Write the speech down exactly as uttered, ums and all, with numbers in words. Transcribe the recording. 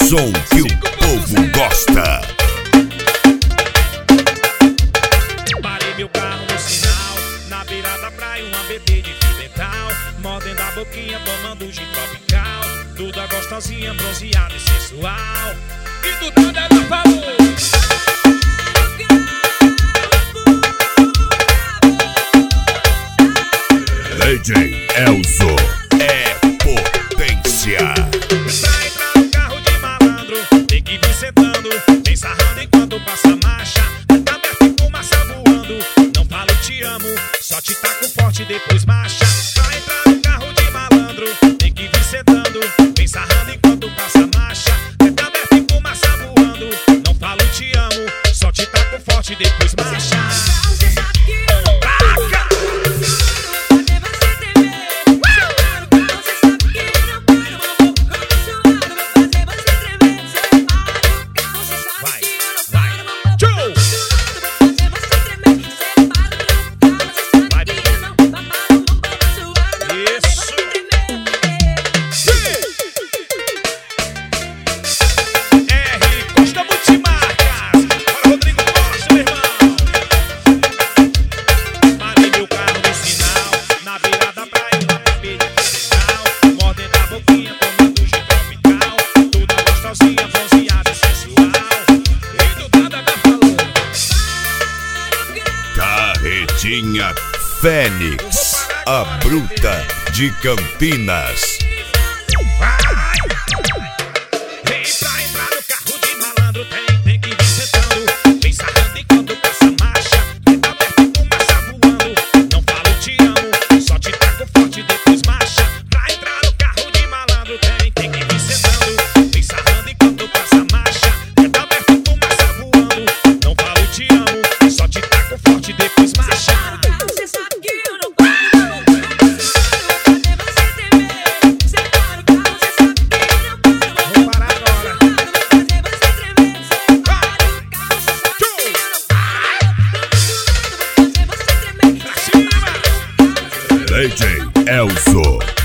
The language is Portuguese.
som que o povo gosta. Parei meu carro no sinal, na beira da praia, uma bebê de fio dental, mordendo a boquinha, tomando gin tropical, toda gostosinha, bronzeada e sensual. E do nada ela falou: D J Elzo é potência. Pra entrar no carro de malandro, tem que vir sentando, vem sarrando enquanto passa a marcha. Tá aberto e fumaça voando, não falo te amo, só te taco forte depois marcha. Pra entrar no carro de malandro, tem que vir sentando, vem sarrando enquanto passa a marcha. Tá aberto e fumaça voando, não falo te amo, só te taco forte depois marcha. Carretinha Fênix, a bruta de Campinas. Vem pra entrar no carro de malandro, tem, tem que vir sentando, vem sarrando enquanto passa a marcha. Tá aberto e fumaça voando, não falo te amo, só te taco forte depois marcha. Pra entrar no carro de malandro, tem, tem que vir sentando, vem sarrando enquanto passa a marcha. Tá aberto e fumaça voando, não falo te amo, só te taco forte depois marcha. D J Elzo.